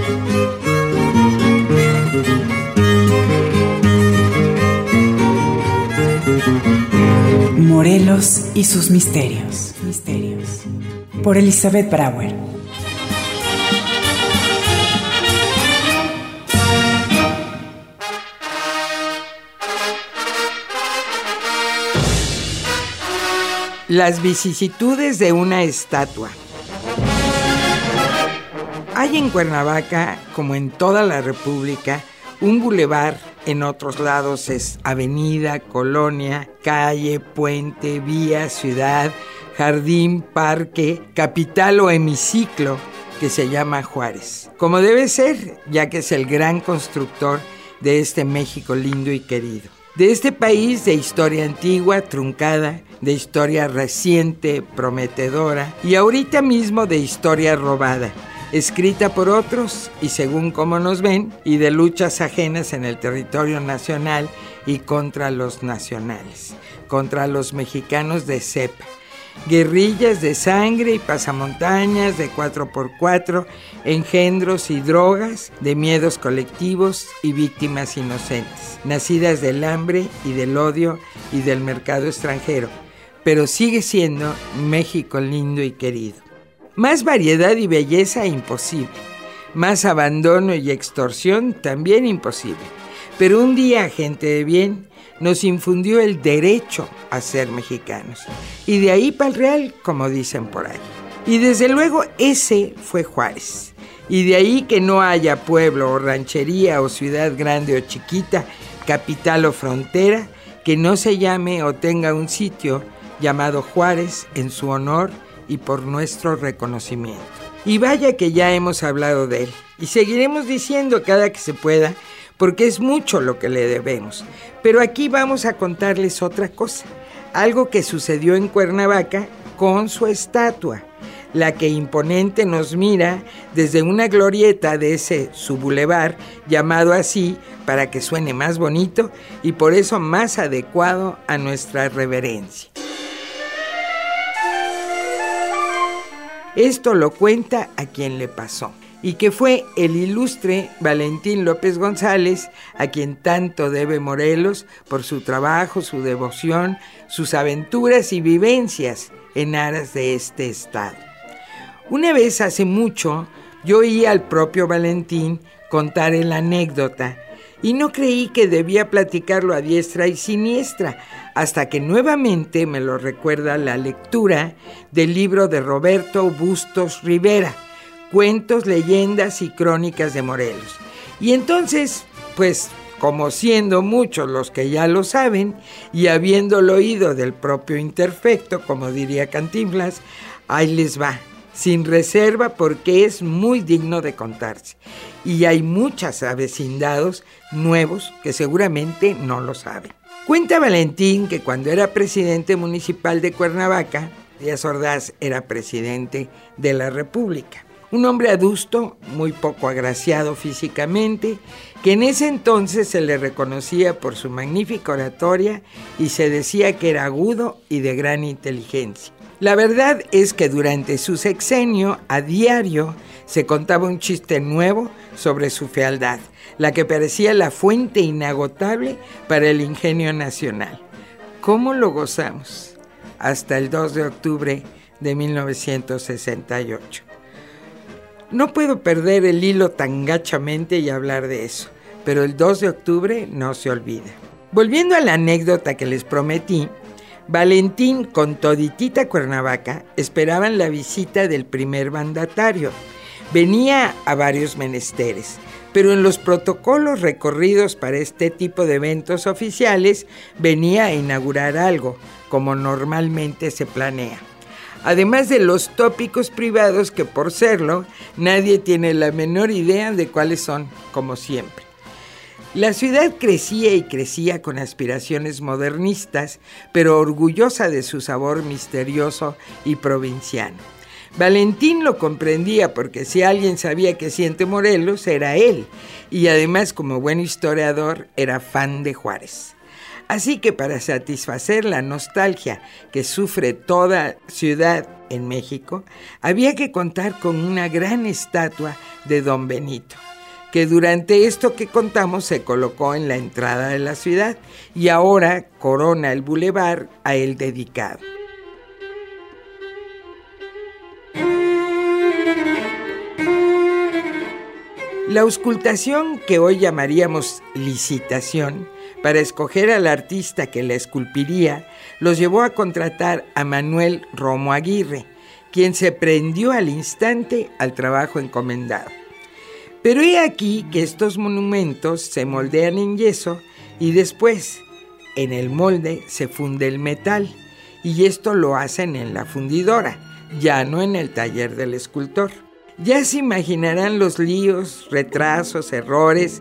Morelos y sus misterios. Por Elizabeth Brauer. Las vicisitudes de una estatua. Hay en Cuernavaca, como en toda la República, un bulevar. En otros lados es avenida, colonia, calle, puente, vía, ciudad, jardín, parque, capital o hemiciclo, que se llama Juárez. Como debe ser, ya que es el gran constructor de este México lindo y querido. De este país de historia antigua, truncada, de historia reciente, prometedora, y ahorita mismo de historia robada, escrita por otros y según cómo nos ven, y de luchas ajenas en el territorio nacional y contra los nacionales, contra los mexicanos de cepa. Guerrillas de sangre y pasamontañas de 4x4, engendros y drogas, de miedos colectivos y víctimas inocentes, nacidas del hambre y del odio y del mercado extranjero, pero sigue siendo México lindo y querido. Más variedad y belleza imposible, más abandono y extorsión también imposible, pero un día gente de bien nos infundió el derecho a ser mexicanos, y de ahí para el real, como dicen por ahí. Y desde luego ese fue Juárez, y de ahí que no haya pueblo o ranchería o ciudad grande o chiquita, capital o frontera, que no se llame o tenga un sitio llamado Juárez en su honor y por nuestro reconocimiento. Y vaya que ya hemos hablado de él, y seguiremos diciendo cada que se pueda, porque es mucho lo que le debemos. Pero aquí vamos a contarles otra cosa, algo que sucedió en Cuernavaca con su estatua, la que imponente nos mira desde una glorieta de ese su bulevar, llamado así para que suene más bonito y por eso más adecuado a nuestra reverencia. Esto lo cuenta a quien le pasó, y que fue el ilustre Valentín López González, a quien tanto debe Morelos por su trabajo, su devoción, sus aventuras y vivencias en aras de este estado. Una vez hace mucho, yo oí al propio Valentín contar el anécdota, y no creí que debía platicarlo a diestra y siniestra, hasta que nuevamente me lo recuerda la lectura del libro de Roberto Bustos Rivera, Cuentos, Leyendas y Crónicas de Morelos. Y entonces, pues, como siendo muchos los que ya lo saben, y habiéndolo oído del propio Interfecto, como diría Cantinflas, ahí les va, sin reserva, porque es muy digno de contarse. Y hay muchos avecindados nuevos que seguramente no lo saben. Cuenta Valentín que cuando era presidente municipal de Cuernavaca, Díaz Ordaz era presidente de la República. Un hombre adusto, muy poco agraciado físicamente, que en ese entonces se le reconocía por su magnífica oratoria y se decía que era agudo y de gran inteligencia. La verdad es que durante su sexenio, a diario, se contaba un chiste nuevo sobre su fealdad, la que parecía la fuente inagotable para el ingenio nacional. ¿Cómo lo gozamos? Hasta el 2 de octubre de 1968. No puedo perder el hilo tan gachamente y hablar de eso, pero el 2 de octubre no se olvida. Volviendo a la anécdota que les prometí, Valentín con toditita Cuernavaca esperaban la visita del primer mandatario. Venía a varios menesteres, pero en los protocolos recorridos para este tipo de eventos oficiales venía a inaugurar algo, como normalmente se planea. Además de los tópicos privados que, por serlo, nadie tiene la menor idea de cuáles son, como siempre. La ciudad crecía y crecía con aspiraciones modernistas, pero orgullosa de su sabor misterioso y provinciano. Valentín lo comprendía porque si alguien sabía qué siente Morelos era él, y además como buen historiador era fan de Juárez. Así que para satisfacer la nostalgia que sufre toda ciudad en México, había que contar con una gran estatua de Don Benito, que durante esto que contamos se colocó en la entrada de la ciudad y ahora corona el bulevar a él dedicado. La auscultación, que hoy llamaríamos licitación, para escoger al artista que la esculpiría, los llevó a contratar a Manuel Romo Aguirre, quien se prendió al instante al trabajo encomendado. Pero he aquí que estos monumentos se moldean en yeso y después, en el molde, se funde el metal, y esto lo hacen en la fundidora, ya no en el taller del escultor. Ya se imaginarán los líos, retrasos, errores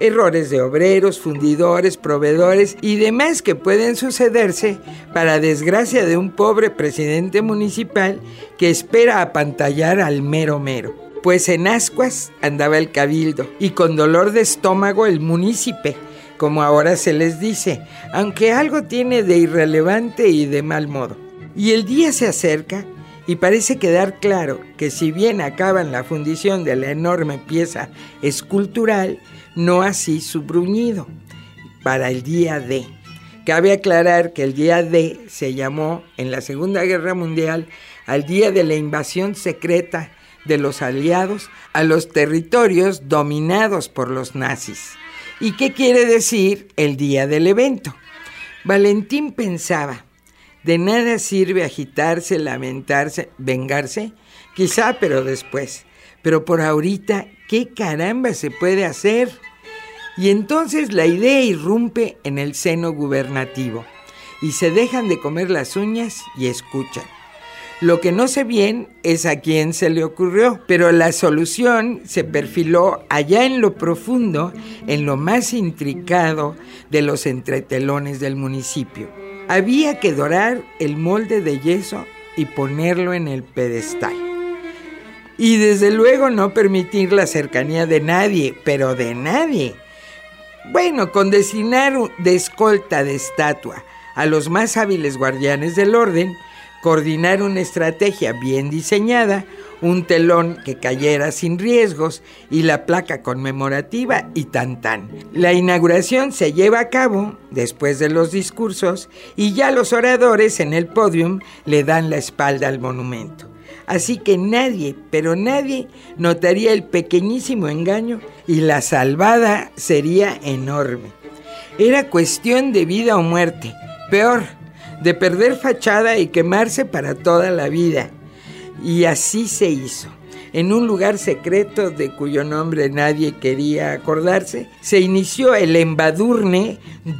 de obreros, fundidores, proveedores y demás que pueden sucederse para desgracia de un pobre presidente municipal que espera apantallar al mero. Pues en ascuas andaba el cabildo y con dolor de estómago el munícipe, como ahora se les dice, aunque algo tiene de irrelevante y de mal modo. Y el día se acerca y parece quedar claro que si bien acaban la fundición de la enorme pieza escultural, no así su bruñido, para el día D. Cabe aclarar que el día D se llamó en la Segunda Guerra Mundial al día de la invasión secreta de los aliados a los territorios dominados por los nazis. ¿Y qué quiere decir el día del evento? Valentín pensaba: de nada sirve agitarse, lamentarse, vengarse, quizá, pero después. Pero por ahorita, ¿qué caramba se puede hacer? Y entonces la idea irrumpe en el seno gubernativo y se dejan de comer las uñas y escuchan. Lo que no sé bien es a quién se le ocurrió, pero la solución se perfiló allá en lo profundo, en lo más intricado de los entretelones del municipio. Había que dorar el molde de yeso y ponerlo en el pedestal. Y desde luego no permitir la cercanía de nadie, pero de nadie. Bueno, con designar de escolta de estatua a los más hábiles guardianes del orden, coordinar una estrategia bien diseñada, un telón que cayera sin riesgos y la placa conmemorativa y tan. La inauguración se lleva a cabo después de los discursos y ya los oradores en el pódium le dan la espalda al monumento. Así que nadie, pero nadie, notaría el pequeñísimo engaño y la salvada sería enorme. Era cuestión de vida o muerte, peor, de perder fachada y quemarse para toda la vida. Y así se hizo. En un lugar secreto de cuyo nombre nadie quería acordarse, se inició el embadurne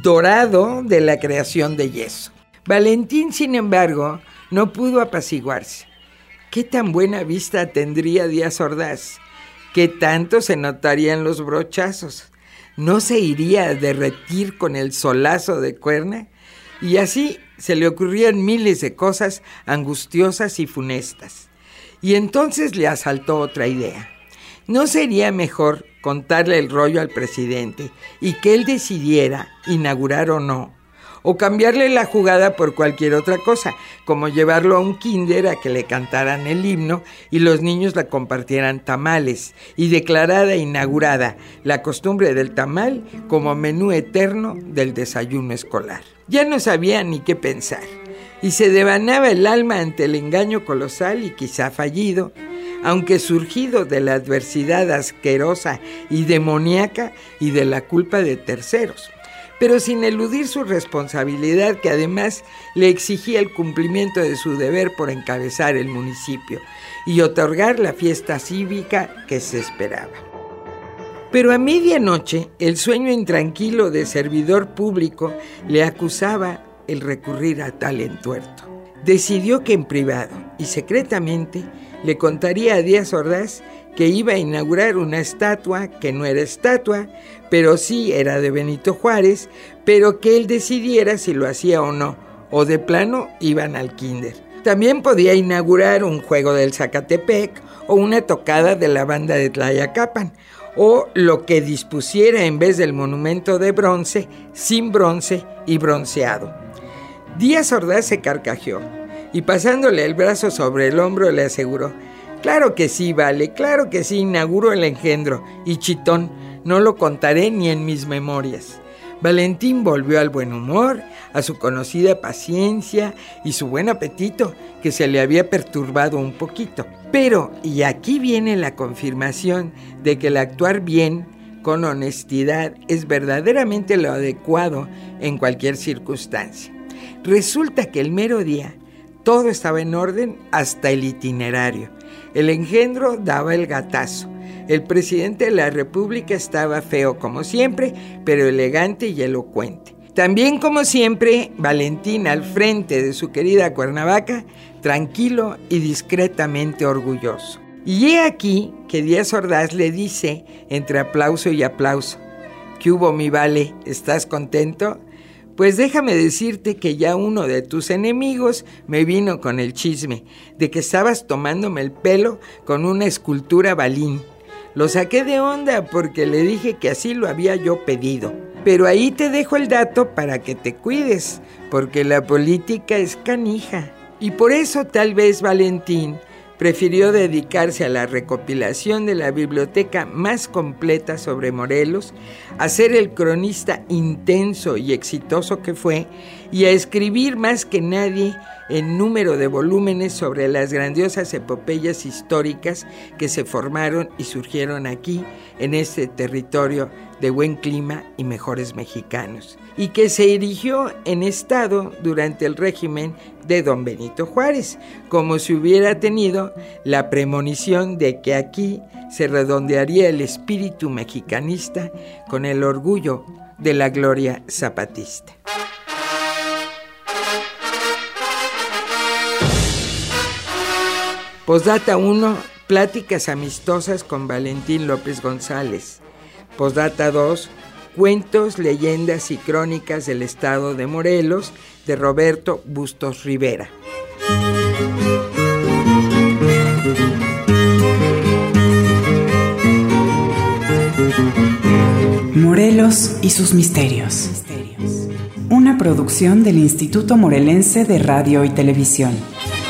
dorado de la creación de yeso. Valentín, sin embargo, no pudo apaciguarse. ¿Qué tan buena vista tendría Díaz Ordaz? ¿Qué tanto se notarían los brochazos? ¿No se iría a derretir con el solazo de cuerna? Y así se le ocurrían miles de cosas angustiosas y funestas. Y entonces le asaltó otra idea. ¿No sería mejor contarle el rollo al presidente y que él decidiera inaugurar o no? O cambiarle la jugada por cualquier otra cosa, como llevarlo a un kinder a que le cantaran el himno y los niños la compartieran tamales, y declarada inaugurada la costumbre del tamal como menú eterno del desayuno escolar. Ya no sabía ni qué pensar, y se devanaba el alma ante el engaño colosal y quizá fallido, aunque surgido de la adversidad asquerosa y demoníaca y de la culpa de terceros, pero sin eludir su responsabilidad, que además le exigía el cumplimiento de su deber por encabezar el municipio y otorgar la fiesta cívica que se esperaba. Pero a medianoche, el sueño intranquilo de servidor público le acusaba el recurrir a tal entuerto. Decidió que en privado y secretamente le contaría a Díaz Ordaz que iba a inaugurar una estatua que no era estatua, pero sí era de Benito Juárez, pero que él decidiera si lo hacía o no, o de plano iban al kinder. También podía inaugurar un juego del Zacatepec o una tocada de la banda de Tlayacapan, o lo que dispusiera en vez del monumento de bronce, sin bronce y bronceado. Díaz Ordaz se carcajeó y pasándole el brazo sobre el hombro le aseguró: Claro que sí, vale, claro que sí, inauguro el engendro. Y chitón, no lo contaré ni en mis memorias. Valentín volvió al buen humor, a su conocida paciencia y su buen apetito, que se le había perturbado un poquito. Pero, y aquí viene la confirmación de que el actuar bien, con honestidad, es verdaderamente lo adecuado en cualquier circunstancia. Resulta que el mero día todo estaba en orden hasta el itinerario. El engendro daba el gatazo. El presidente de la República estaba feo como siempre, pero elegante y elocuente. También como siempre, Valentín al frente de su querida Cuernavaca, tranquilo y discretamente orgulloso. Y he aquí que Díaz Ordaz le dice, entre aplauso y aplauso: ¿Qué hubo, mi vale? ¿Estás contento? Pues déjame decirte que ya uno de tus enemigos me vino con el chisme de que estabas tomándome el pelo con una escultura Balín. Lo saqué de onda porque le dije que así lo había yo pedido. Pero ahí te dejo el dato para que te cuides, porque la política es canija. Y por eso tal vez Valentín prefirió dedicarse a la recopilación de la biblioteca más completa sobre Morelos, a ser el cronista intenso y exitoso que fue, y a escribir más que nadie en número de volúmenes sobre las grandiosas epopeyas históricas que se formaron y surgieron aquí, en este territorio de buen clima y mejores mexicanos, y que se erigió en estado durante el régimen de don Benito Juárez, como si hubiera tenido la premonición de que aquí se redondearía el espíritu mexicanista con el orgullo de la gloria zapatista. Postdata 1, pláticas amistosas con Valentín López González. Postdata 2, cuentos, leyendas y crónicas del estado de Morelos, de Roberto Bustos Rivera. Morelos y sus misterios. Una producción del Instituto Morelense de Radio y Televisión.